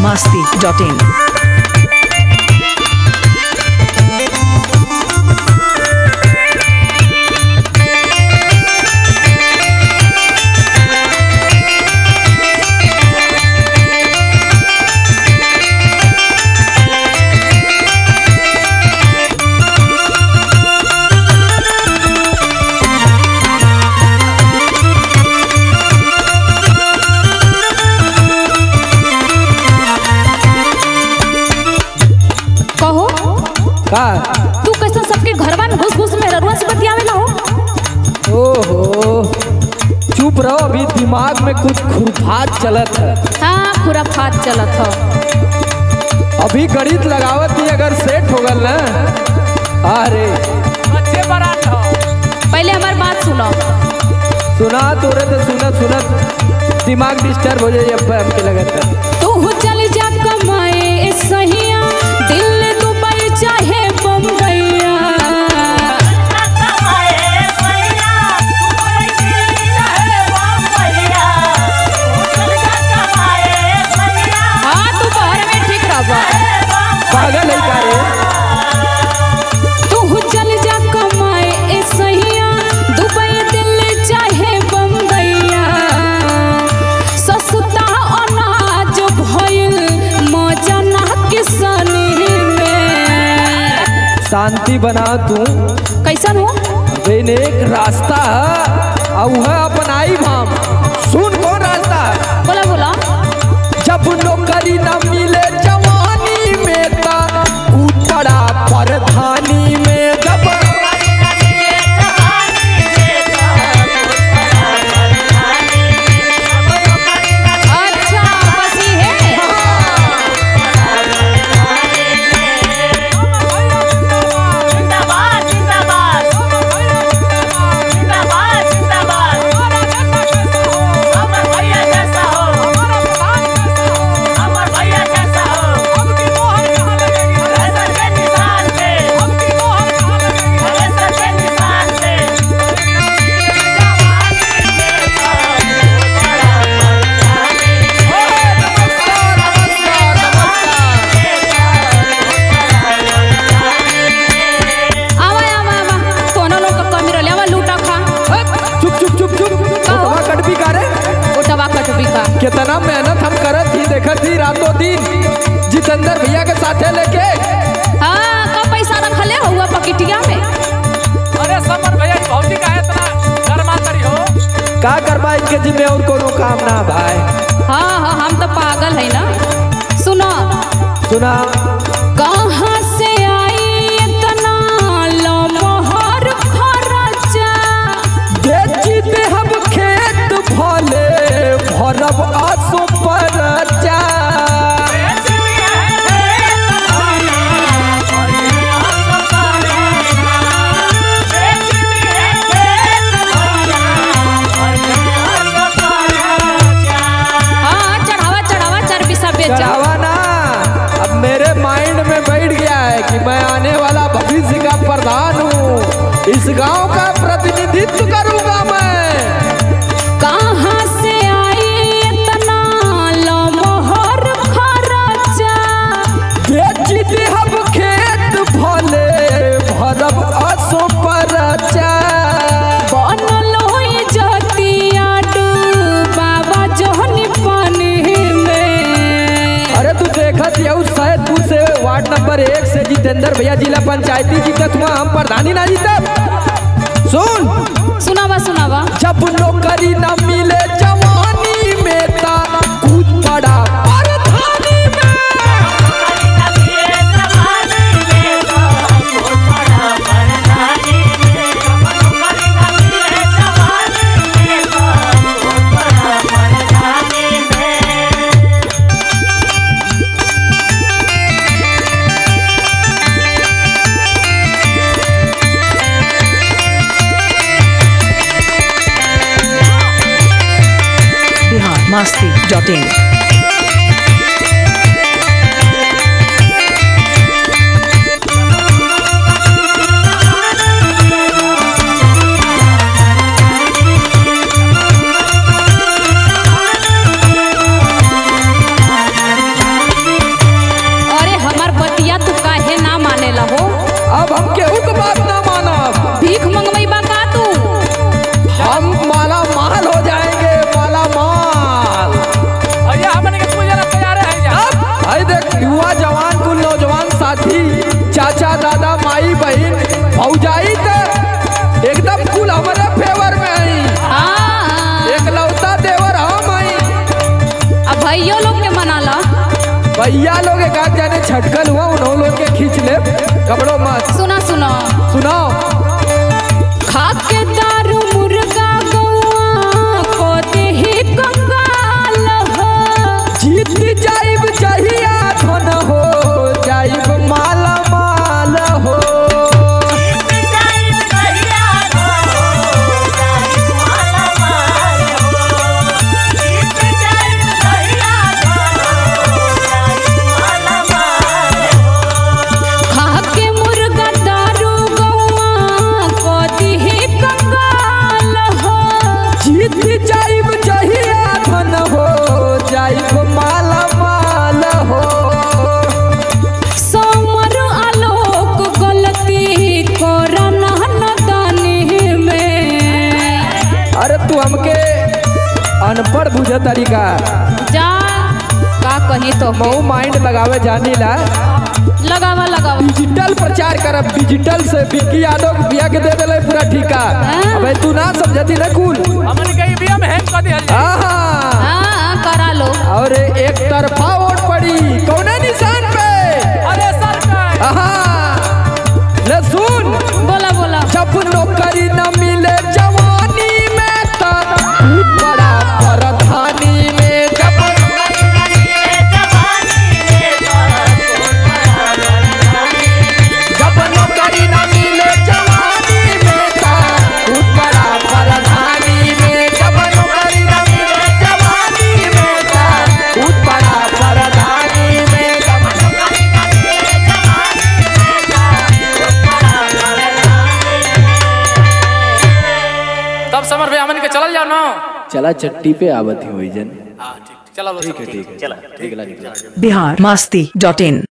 masti.in. तू कैसा सबके घरवा में घुस घुस में ररुआ से बतियावेला हो? ओहो चुप रहो, अभी दिमाग में कुछ खुरफात चलत है। हाँ खुराफात चलत हो। अभी गणित लगावत ही अगर सेट हो गल ना, अरे बच्चे बरात हो। पहले हमारी बात सुनो। सुना तोरे तो सुनत सुनत दिमाग डिस्टर्ब हो जाए। अब हमके लगता है तू चल जा कमाए सहिया, दिल्ली दुबई चाहे बम्बईया। हाँ तू बाहर में ठीक रहा। पागल है का रे? तू चल जा कमाए सहिया, दुबई दिल्ली चाहे बम्बईया। सस्ता अनाज भइल मजा ना किसानी में। शांति बना तू। कैसन हो? बेन एक रास्ता है और वह अपनाई भाम। सुन कौन रास्ता है? बोला बोला। जब नौकरी न मिले जवानी में ता उतरा परधानी में। जब अच्छा बस ये है। जिंदाबाद जिंदाबाद जिंदाबाद जिंदाबाद। अमर भैया कैसा हो? अमर भैया कैसा हो? ऐसा के निशान पे, ऐसा के निशान पे। आवा आवा आवा, तोनो लोग का कमी रहले। आवा लूटा खा। चुप चुप चुप चुप। उठवा कटबी का रे? उठवा कटबी का। कितना मेहनत हम करत थी, देखत थी रातों दिन जितेंद्र भैया के साथे लेके। हाँ का पैसा रखले हुआ पकिटिया में। अरे समर भैया की भौजी का है इतना गरमा करी हो? का करबा इनके जिम्मे और कोनो काम ना भाई। हाँ हाँ हम तो पागल है ना। सुनो सुना कहाँ से आई इतना लमहर खर्चा। बेची दे हम खेत भले भरब आसो परचा। हाँ चढ़ावा चढ़ावा चर्बी सब बेचा। चढ़ावा ना, अब मेरे माइंड में बैठ गया है कि मैं आने वाला भविष्य का प्रधान हूँ। इस गांव का प्रतिनिधित्व करूंगा मैं। कहाँ से आई इतना लमहर खर्चा। बेची दे हम खेत भले भरब आसो परचा। बनलो जतिया डूबावा जोहनी पानी में। अरे तू देखत यू सैदपुर से वार्ड नंबर 1 से जितेंद्र भैया जिला पंचायती जीतत हुआ, हम प्रधानी ना जीतब। सुन सुनावा सुनावा। जब नौकरी न मिले जवानी में ता कूद पड़ा परधानी में। Bihar masti.in. भैया लोग एक आध जाने छटकल हुआ उन्होंने लोग के खींच ले कपड़ों मत सुना सुना सुनाओ। खा के दारू मुर्गा गौआ को देही कंगाल हो जीत जाइब चाहिए धन हो जाइब माला माल हो खा के मुर्गा दारू गौआ को देही कंगाल हो जीत जाइब चाहिए धन हो जाइब माला माल हो। समर आलोक गलती करना नदानी में। अरे तू हमके अनपढ़ बुझे तरीका जा का कही तो मऊ माइंड लगावे जानी ला लगावा लगावा डिजिटल प्रचार करब डिजिटल से विक्की यादव बिया के दे देले पूरा ठीका। अबे तू ना समझती ना कुल हमन के ईवीएम हैक कर दिहल जाए। आहा हाँ करा लो और एक तरफा वोट पड़ी कौने निशान पे अरे सरकार आहा ले सुन बोला बोला जब नौकरी न मिले जवानी में तब बड़ा प्रधानी में जब जब नौकरी न मिले जवानी में तब बड़ा प्रधानी में जब नौकरी न मिले जवानी में तब बड़ा प्रधानी में जब तब समर भाई हमन के चलल जाओ ना। चला चट्टी पे आवत ही हुई जन हां ठीक चलो ठीक है चला बिहार मस्ती.in